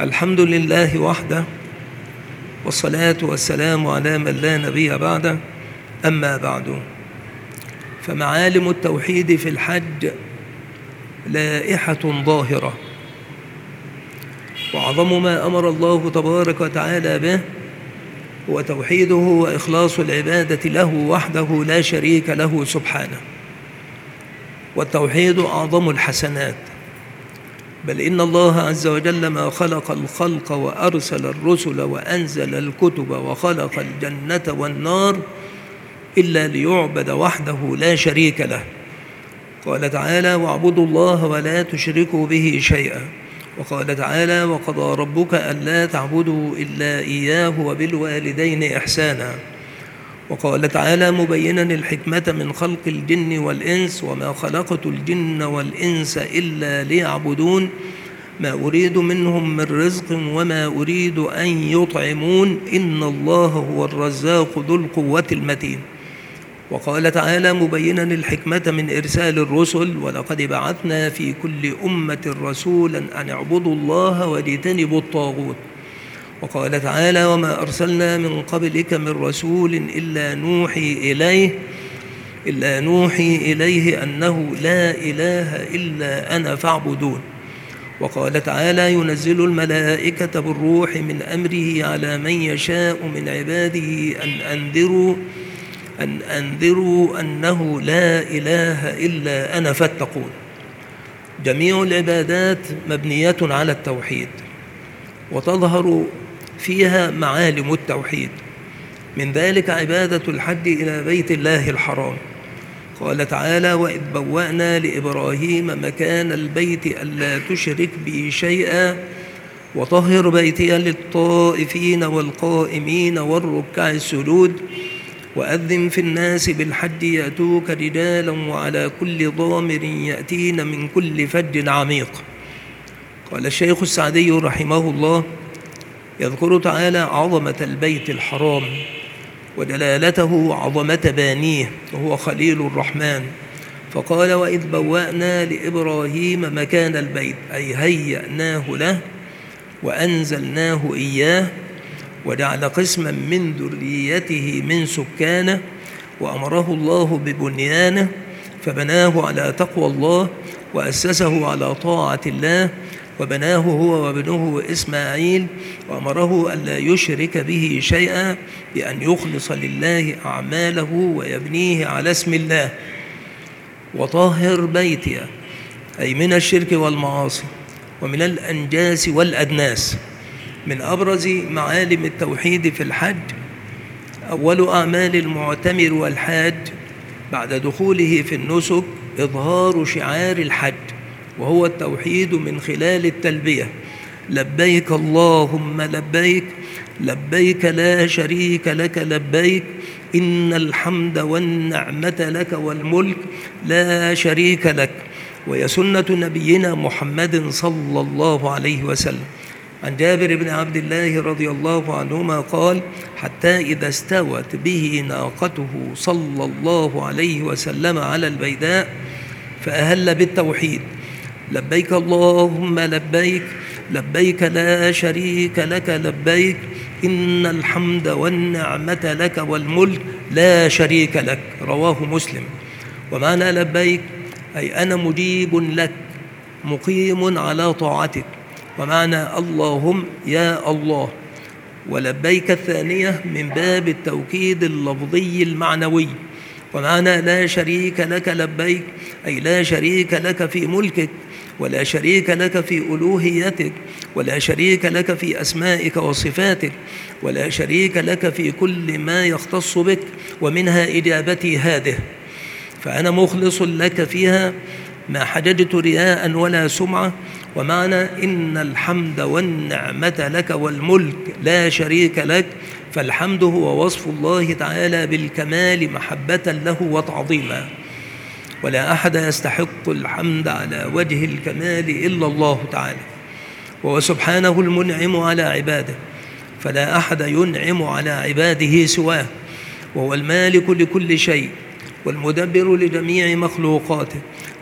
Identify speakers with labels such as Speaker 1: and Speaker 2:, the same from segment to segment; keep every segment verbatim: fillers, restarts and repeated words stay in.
Speaker 1: الحمد لله وحده، والصلاة والسلام على من لا نبي بعده. أما بعد، فمعالم التوحيد في الحج لائحة ظاهرة، وأعظم ما أمر الله تبارك وتعالى به هو توحيده وإخلاص العبادة له وحده لا شريك له سبحانه. والتوحيد أعظم الحسنات، بل إن الله عز وجل ما خلق الخلق وأرسل الرسل وأنزل الكتب وخلق الجنة والنار إلا ليعبد وحده لا شريك له. قال تعالى: واعبدوا الله ولا تشركوا به شيئا. وقال تعالى: وقضى ربك ألا تعبدوا إلا إياه وبالوالدين إحسانا. وقال تعالى مبينا الحكمة من خلق الجن والإنس: وما خلقت الجن والإنس إلا ليعبدون ما أريد منهم من رزق وما أريد أن يطعمون إن الله هو الرزاق ذو القوة المتين. وقال تعالى مبينا الحكمة من إرسال الرسل: ولقد بعثنا في كل أمة رسولا أن اعبدوا الله واجتنبوا الطاغوت. وقال تعالى: وما أرسلنا من قبلك من رسول إلا نوحي إليه إلا نوحي إليه أنه لا إله إلا أنا فاعبدون. وقال تعالى: ينزل الملائكة بالروح من أمره على من يشاء من عباده أن أنذروا أن أنذروا أنه لا إله إلا أنا فاتقون. جميع العبادات مبنية على التوحيد، وتظهر فيها معالم التوحيد، من ذلك عبادة الحج إلى بيت الله الحرام. قال تعالى: وإذ بوأنا لإبراهيم مكان البيت ألا تشرك بي شيئا وطهر بيتي للطائفين والقائمين والركع السجود وأذن في الناس بالحج يأتوك رجالا وعلى كل ضامر يأتين من كل فج عميق. قال الشيخ السعدي رحمه الله: يذكر تعالى عظمة البيت الحرام ودلالته وعظمة بانيه، وهو خليل الرحمن. فقال: وإذ بوأنا لإبراهيم مكان البيت، أي هيأناه له وأنزلناه إياه، وجعل قسما من ذريته من سكانه، وأمره الله ببنيانه فبناه على تقوى الله وأسسه على طاعة الله، وبناه هو وابنه إسماعيل، وأمره ألا يشرك به شيئا بأن يخلص لله أعماله ويبنيه على اسم الله. وطهر بيتي، أي من الشرك والمعاصي ومن الأنجاس والأدناس. من أبرز معالم التوحيد في الحج أول أعمال المعتمر والحاج بعد دخوله في النسك إظهار شعار الحج، وهو التوحيد من خلال التلبية: لبيك اللهم لبيك لبيك لا شريك لك لبيك إن الحمد والنعمة لك والملك لا شريك لك. وهي سنة نبينا محمد صلى الله عليه وسلم. عن جابر بن عبد الله رضي الله عنهما قال: حتى إذا استوت به ناقته صلى الله عليه وسلم على البيداء فأهل بالتوحيد: لبيك اللهم لبيك لبيك لا شريك لك لبيك إن الحمد والنعمة لك والملك لا شريك لك. رواه مسلم. ومعنى لبيك أي أنا مجيب لك مقيم على طاعتك، ومعنى اللهم يا الله. ولبيك الثانية من باب التوكيد اللفظي المعنوي. ومعنى لا شريك لك لبيك أي لا شريك لك في ملكك، ولا شريك لك في ألوهيتك، ولا شريك لك في أسمائك وصفاتك، ولا شريك لك في كل ما يختص بك، ومنها إجابتي هذه، فأنا مخلص لك فيها ما حججت رياء ولا سمعة. ومعنى إن الحمد والنعمة لك والملك لا شريك لك، فالحمد هو وصف الله تعالى بالكمال محبة له وتعظيما، ولا أحد يستحق الحمد على وجه الكمال إلا الله تعالى، وهو سبحانه المنعم على عباده، فلا أحد ينعم على عباده سواه، وهو المالك لكل شيء والمدبر لجميع مخلوقاته،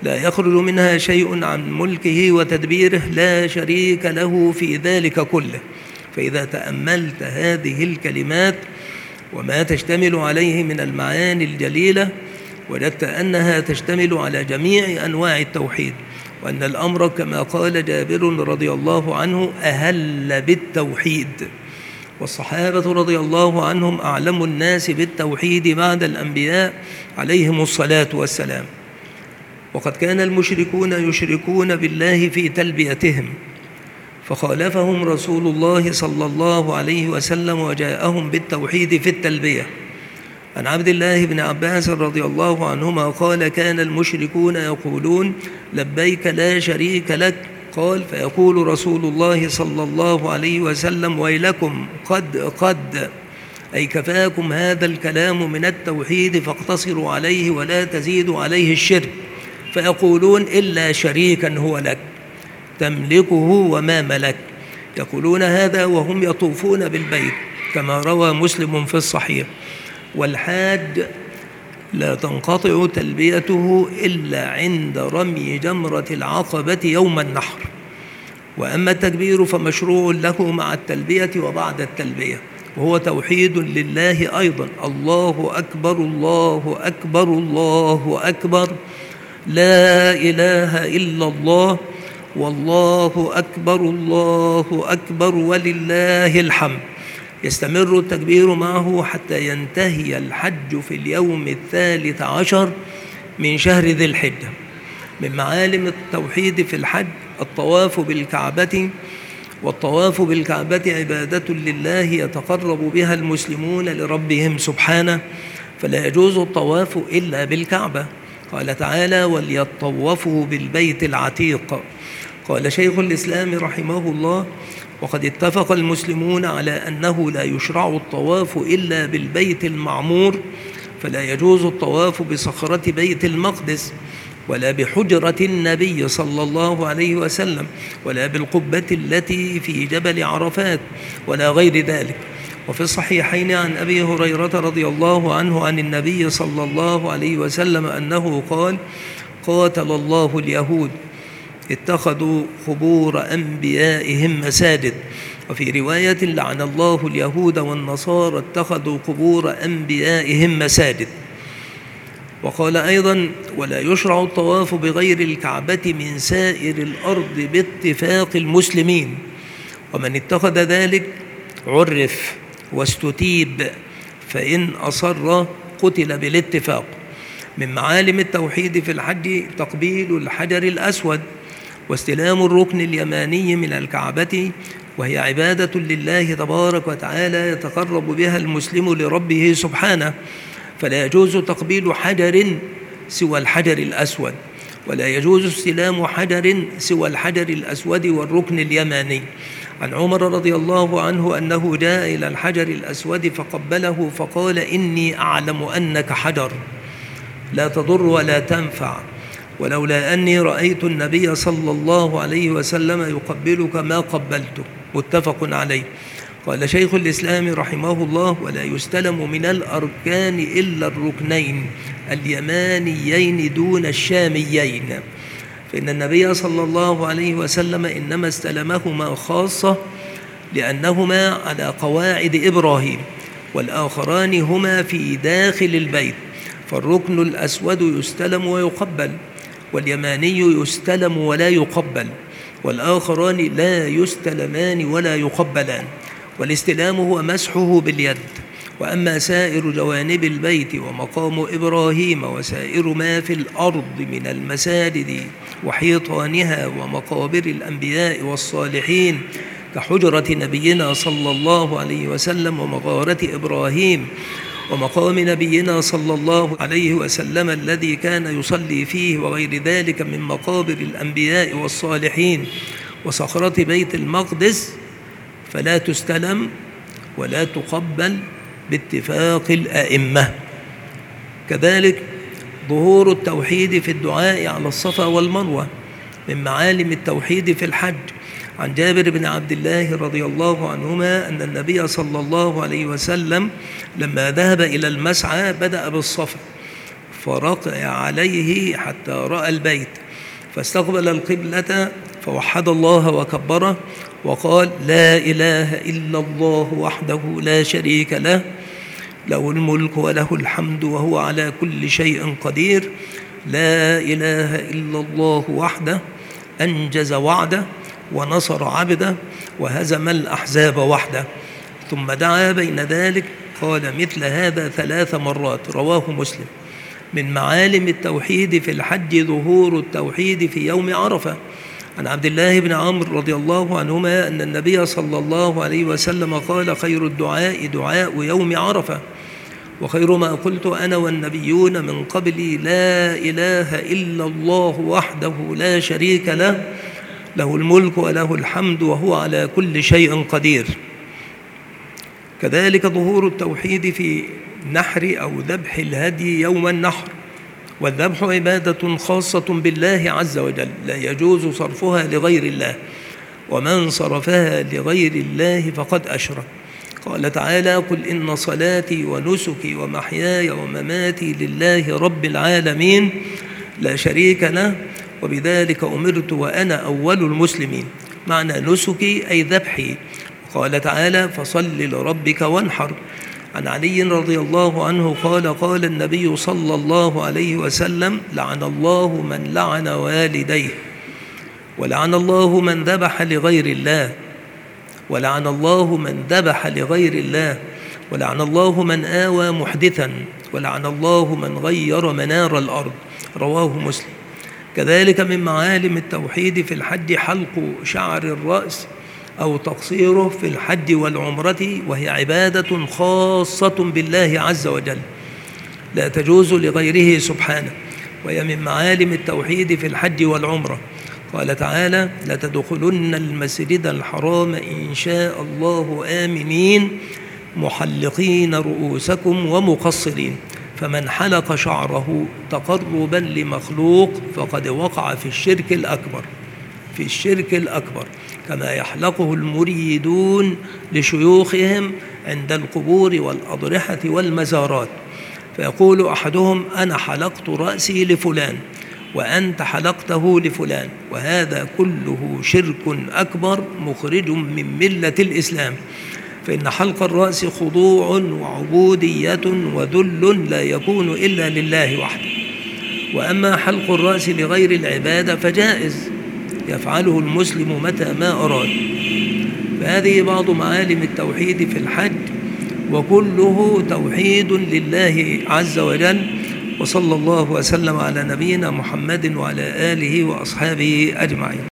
Speaker 1: لا يخرج منها شيء عن ملكه وتدبيره، لا شريك له في ذلك كله. فإذا تأملت هذه الكلمات وما تشتمل عليه من المعاني الجليلة وجدت أنها تشتمل على جميع أنواع التوحيد، وأن الأمر كما قال جابر رضي الله عنه أهل بالتوحيد. والصحابة رضي الله عنهم أعلم الناس بالتوحيد بعد الأنبياء عليهم الصلاة والسلام. وقد كان المشركون يشركون بالله في تلبيتهم، فخالفهم رسول الله صلى الله عليه وسلم وجاءهم بالتوحيد في التلبية. عن عبد الله بن عباس رضي الله عنهما قال كان المشركون يقولون لبيك لا شريك لك، قال فيقول رسول الله صلى الله عليه وسلم ويلكم قد قد أي كفاكم هذا الكلام من التوحيد فاقتصروا عليه ولا تزيدوا عليه الشرك، فيقولون إلا شريكا هو لك تملكه وما ملك. يقولون هذا وهم يطوفون بالبيت كما روى مسلم في الصحيح. والحاج لا تنقطع تلبيته إلا عند رمي جمرة العقبة يوم النحر. وأما التكبير فمشروع له مع التلبية وبعد التلبية، وهو توحيد لله أيضا. الله أكبر الله أكبر الله أكبر لا إله إلا الله والله أكبر الله أكبر ولله الحمد. يستمر التكبير معه حتى ينتهي الحج في اليوم الثالث عشر من شهر ذي الحجة. من معالم التوحيد في الحج الطواف بالكعبة، والطواف بالكعبة عبادة لله يتقرب بها المسلمون لربهم سبحانه، فلا يجوز الطواف إلا بالكعبة. قال تعالى وليطوفوا بالبيت العتيق. قال شيخ الإسلام رحمه الله وقد اتفق المسلمون على أنه لا يشرع الطواف إلا بالبيت المعمور، فلا يجوز الطواف بصخرة بيت المقدس ولا بحجرة النبي صلى الله عليه وسلم ولا بالقبة التي في جبل عرفات ولا غير ذلك. وفي الصحيحين عن أبي هريرة رضي الله عنه عن النبي صلى الله عليه وسلم أنه قال قاتل الله اليهود اتخذوا قبور أنبيائهم مساجد. وفي رواية لعن الله اليهود والنصارى اتخذوا قبور أنبيائهم مساجد. وقال أيضا ولا يشرع الطواف بغير الكعبة من سائر الأرض باتفاق المسلمين، ومن اتخذ ذلك عرف واستتيب، فإن أصر قتل بالاتفاق. من معالم التوحيد في الحج تقبيل الحجر الأسود واستلام الركن اليماني من الكعبة، وهي عبادة لله تبارك وتعالى يتقرب بها المسلم لربه سبحانه، فلا يجوز تقبيل حجر سوى الحجر الأسود، ولا يجوز استلام حجر سوى الحجر الأسود والركن اليماني. عن عمر رضي الله عنه أنه جاء إلى الحجر الأسود فقبله فقال إني أعلم أنك حجر لا تضر ولا تنفع، ولولا أني رأيت النبي صلى الله عليه وسلم يقبلك ما قبلته. متفق عليه. قال شيخ الإسلام رحمه الله ولا يستلم من الأركان إلا الركنين اليمانيين دون الشاميين، فإن النبي صلى الله عليه وسلم إنما استلمهما خاصة لأنهما على قواعد إبراهيم، والآخران هما في داخل البيت، فالركن الأسود يستلم ويقبل، واليماني يستلم ولا يقبل، والآخران لا يستلمان ولا يقبلان. والاستلام هو مسحه باليد. وأما سائر جوانب البيت ومقام إبراهيم وسائر ما في الأرض من المساجد وحيطانها ومقابر الأنبياء والصالحين كحجرة نبينا صلى الله عليه وسلم ومغارة إبراهيم ومقام نبينا صلى الله عليه وسلم الذي كان يصلي فيه وغير ذلك من مقابر الأنبياء والصالحين وصخرة بيت المقدس فلا تستلم ولا تقبل باتفاق الأئمة. كذلك ظهور التوحيد في الدعاء على الصفا والمروة من معالم التوحيد في الحج. عن جابر بن عبد الله رضي الله عنهما أن النبي صلى الله عليه وسلم لما ذهب إلى المسعى بدأ بالصفا فرقع عليه حتى رأى البيت، فاستقبل القبلة فوحد الله وكبره وقال: لا إله إلا الله وحده لا شريك له، له الملك وله الحمد وهو على كل شيء قدير، لا إله إلا الله وحده أنجز وعده ونصر عبده وهزم الأحزاب وحده. ثم دعا بين ذلك قال مثل هذا ثلاث مرات، رواه مسلم. من معالم التوحيد في الحج ظهور التوحيد في يوم عرفة. عن عبد الله بن عمرو رضي الله عنهما أن النبي صلى الله عليه وسلم قال: خير الدعاء دعاء يوم عرفة، وخير ما قلت أنا والنبيون من قبلي لا إله إلا الله وحده لا شريك له، له الملك وله الحمد وهو على كل شيء قدير. كذلك ظهور التوحيد في نحر أو ذبح الهدي يوم النحر، والذبح عبادة خاصة بالله عز وجل لا يجوز صرفها لغير الله، ومن صرفها لغير الله فقد أشرك. قال تعالى: قل إن صلاتي ونسكي ومحياي ومماتي لله رب العالمين لا شريك له وبذلك أمرت وأنا أول المسلمين. معنى نسكي أي ذبحي. قال تعالى: فصل لربك وانحر. عن علي رضي الله عنه قال: قال النبي صلى الله عليه وسلم: لعن الله من لعن والديه، ولعن الله من ذبح لغير الله، ولعن الله من ذبح لغير الله، ولعن الله من آوى محدثا، ولعن الله من غير منار الأرض. رواه مسلم. كذلك من معالم التوحيد في الحج حلق شعر الرأس أو تقصيره في الحج والعمرة، وهي عبادة خاصة بالله عز وجل لا تجوز لغيره سبحانه، وهي من معالم التوحيد في الحج والعمرة. قال تعالى: لتدخلن المسجد الحرام إن شاء الله آمنين محلقين رؤوسكم ومقصرين، فمن حلق شعره تقربا لمخلوق فقد وقع في الشرك الأكبر في الشرك الأكبر كما يحلقه المريدون لشيوخهم عند القبور والأضرحة والمزارات، فيقول أحدهم: أنا حلقت رأسي لفلان وأنت حلقته لفلان، وهذا كله شرك أكبر مخرج من ملة الإسلام، فإن حلق الرأس خضوع وعبودية وذل لا يكون إلا لله وحده. وأما حلق الرأس لغير العبادة فجائز يفعله المسلم متى ما أراد. فهذه بعض معالم التوحيد في الحج، وكله توحيد لله عز وجل. وصلى الله وسلم على نبينا محمد وعلى آله وأصحابه أجمعين.